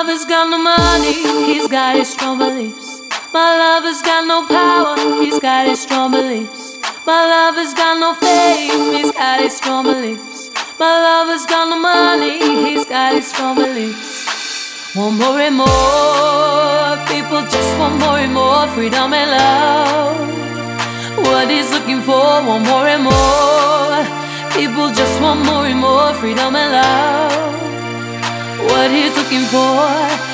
lover's got no money, he's got his strong beliefs. My lover's got no power, he's got his strong beliefs. My lover's got no fame, he's got his strong beliefs. My lover's got no money, he's got his strong beliefs. Want more and more, people just want more and more freedom and love. What he's looking for, want more and more. People just want more and more freedom and love. What he's looking for